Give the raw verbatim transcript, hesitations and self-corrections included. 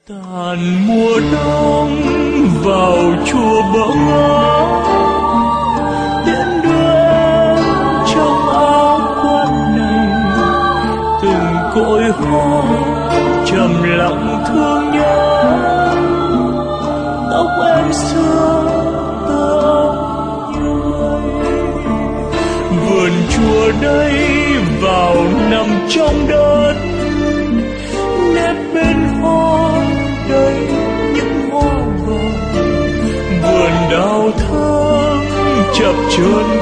Tàn mùa đông vào chùa bỡ ngỡ, tiễn đưa em trong áo quan này, từng cội hoa trầm lặng thương nhớ. Tóc em xưa tơ như mây, vườn chùa đây vào nằm trong đất, nép bên hoa đây những hoa vàng, vườn đào thơm chập chờn